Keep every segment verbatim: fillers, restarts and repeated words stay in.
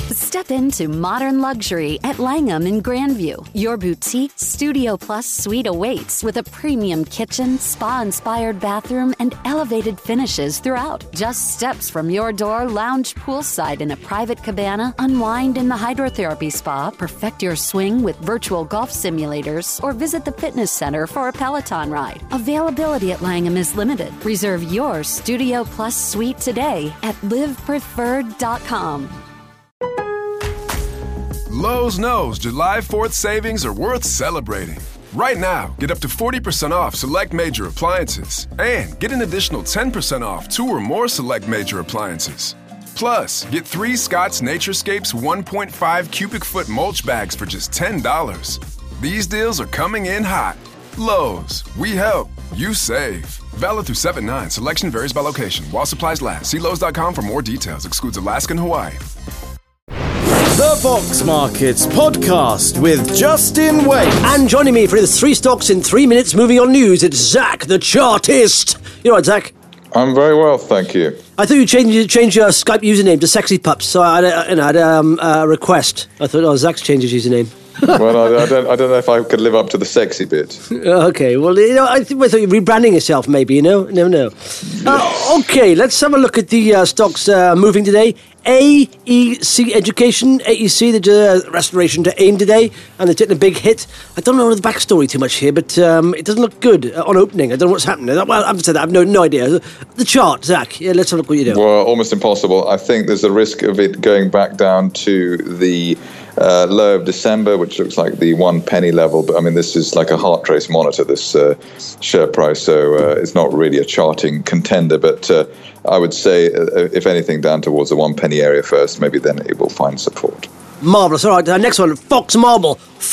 Step into modern luxury at Langham in Grandview. Your boutique Studio Plus suite awaits with a premium kitchen, spa-inspired bathroom, and elevated finishes throughout. Just steps from your door, lounge poolside in a private cabana, unwind in the hydrotherapy spa, perfect your swing with virtual golf simulators, or visit the fitness center for a Peloton ride. Availability at Langham is limited. Reserve your Studio Plus suite today at live preferred dot com. Lowe's knows July fourth savings are worth celebrating. Right now, get up to forty percent off select major appliances and get an additional ten percent off two or more select major appliances. Plus, get three Scott's Naturescapes one point five cubic foot mulch bags for just ten dollars. These deals are coming in hot. Lowe's, we help, you save. Valid through seven nine. Selection varies by location. While supplies last. See Lowe's dot com for more details. Excludes Alaska and Hawaii. The Fox Markets Podcast with Justin Wade. And joining me for his three stocks in three minutes moving on news, it's Zach, the chartist. You all right, Zach? I'm very well, thank you. I thought you changed, changed your Skype username to Sexy Pups, so I had a, you know, I had, um, a request. I thought, oh, Zach's changed his username. Well, I, I don't. I don't know if I could live up to the sexy bit. Okay, well, you know, I think I thought you were rebranding yourself, maybe. You know, never know. Uh, okay, let's have a look at the uh, stocks uh, moving today. A E C Education, A E C, the uh, restoration to AIM today, and they're taking a big hit. I don't know the backstory too much here, but um, it doesn't look good uh, on opening. I don't know what's happening. Well, I haven't said that. I have no, no idea. The chart, Zach. Yeah, let's have a look what you do. Well, almost impossible. I think there's a risk of it going back down to the Uh, low of December, which looks like the one penny level. But I mean, this is like a heart race monitor, this uh, share price. So uh, it's not really a charting contender. But uh, I would say, uh, if anything, down towards the one penny area first, maybe then it will find support. Marvellous. All right, uh, next one, Fox Marble.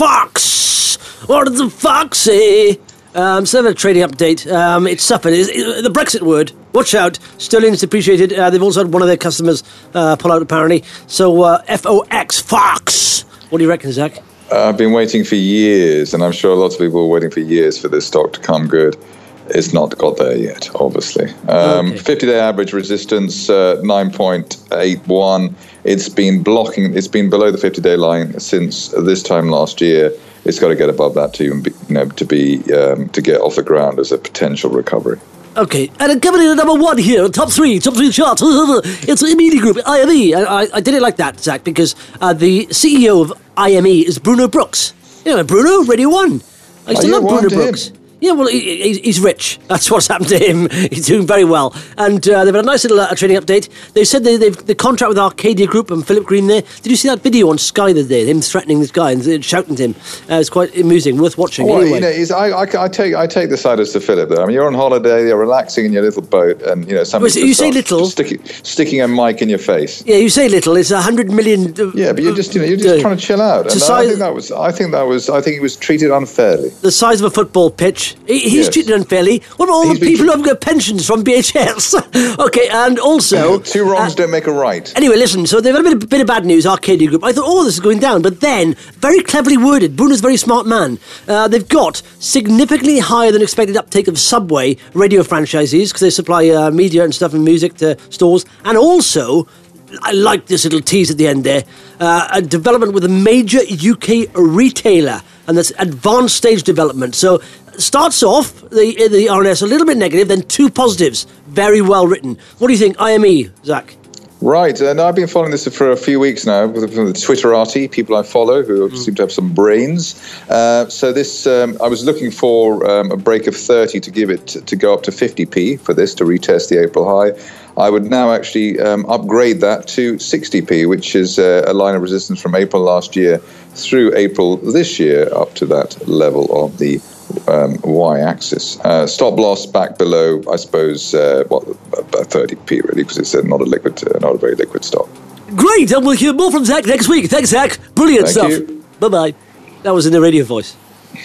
Fox! What did the Fox say? Um, so, a trading update. Um, it's suffered. It's, it, the Brexit word. Watch out. Sterling's depreciated. Uh, they've also had one of their customers uh, pull out, apparently. So, uh, F O X, Fox. What do you reckon, Zach? Uh, I've been waiting for years, and I'm sure lots of people were waiting for years for this stock to come good. It's not got there yet, obviously. Um, okay. fifty-day average resistance, uh, nine point eight one. It's been blocking. It's been below the fifty-day line since this time last year. It's got to get above that to, you know, to be um, to get off the ground as a potential recovery. Okay, and coming in at number one here, top three, top three chart. It's the Media Group, I M E. I, I did it like that, Zach, because uh, the C E O of I M E is Bruno Brooks. You know, Bruno, Radio One. I used to love Bruno Brooks. Him. Yeah, well, he, he's rich. That's what's happened to him. He's doing very well. And uh, they've had a nice little uh, trading update. They said they, they've the contract with Arcadia Group and Philip Green there. Did you see that video on Sky the other day? Him threatening this guy and shouting to him. Uh, it's quite amusing, worth watching. Well, anyway. you know, is, I, I, I take I take the side as to Philip there. I mean, you're on holiday, you're relaxing in your little boat, and you know somebody well, you say little, sticking, sticking a mic in your face. Yeah, you say little. It's a hundred million. Uh, yeah, but you're just you know you're just uh, trying to chill out. And size, I think that was I think that was I think he was treated unfairly. The size of a football pitch. He, he's yes. treated unfairly. What about all He's the people who have got pensions from B H S? Okay, and also... Two wrongs uh, don't make a right. Anyway, listen, so they've had a bit, a bit of bad news, Arcadia Group. I thought, oh, this is going down. But then, very cleverly worded, Bruno's a very smart man. Uh, they've got significantly higher than expected uptake of Subway radio franchises, because they supply uh, media and stuff and music to stores. And also... I like this little tease at the end there. Uh, a development with a major U K retailer, and that's advanced stage development. So starts off the the R N S a little bit negative, then two positives. Very well written. What do you think, I M E, Zach? Right, and I've been following this for a few weeks now with the Twitterati, people I follow who mm. seem to have some brains. Uh, so this, um, I was looking for um, a break of thirty to give it to, to go up to fifty p for this to retest the April high. I would now actually um, upgrade that to sixty p, which is uh, a line of resistance from April last year through April this year up to that level of the um, y-axis. Uh, stop loss back below, I suppose, uh, what about thirty p really, because it's uh, not a liquid, uh, not a very liquid stock. Great, and we'll hear more from Zach next week. Thanks, Zach. Brilliant Thank stuff. You. Bye-bye. That was in the radio voice.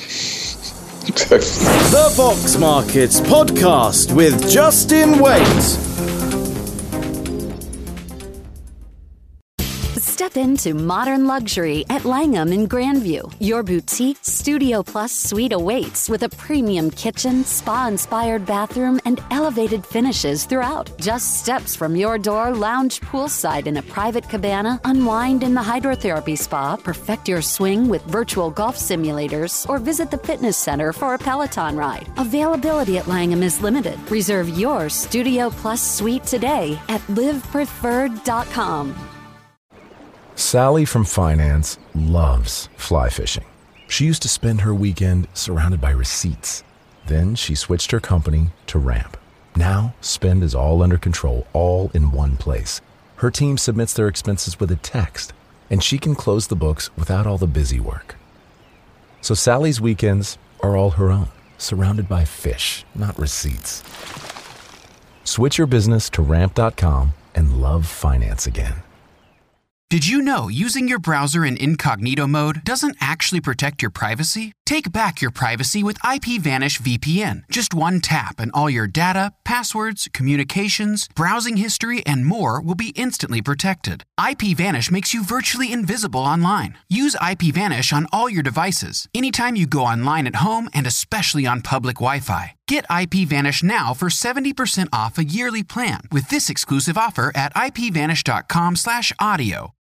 The Fox Markets Podcast with Justin Wade. Step into modern luxury at Langham in Grandview. Your boutique Studio Plus suite awaits with a premium kitchen, spa-inspired bathroom, and elevated finishes throughout. Just steps from your door, lounge poolside in a private cabana, unwind in the hydrotherapy spa, perfect your swing with virtual golf simulators, or visit the fitness center for a Peloton ride. Availability at Langham is limited. Reserve your Studio Plus suite today at live preferred dot com. Sally from finance loves fly fishing. She used to spend her weekend surrounded by receipts. Then she switched her company to Ramp. Now, spend is all under control, all in one place. Her team submits their expenses with a text, and she can close the books without all the busy work. So Sally's weekends are all her own, surrounded by fish, not receipts. Switch your business to ramp dot com and love finance again. Did you know using your browser in incognito mode doesn't actually protect your privacy? Take back your privacy with IPVanish V P N. Just one tap and all your data, passwords, communications, browsing history, and more will be instantly protected. IPVanish makes you virtually invisible online. Use IPVanish on all your devices, anytime you go online at home and especially on public Wi-Fi. Get IPVanish now for seventy percent off a yearly plan with this exclusive offer at ipvanish dot com slash audio.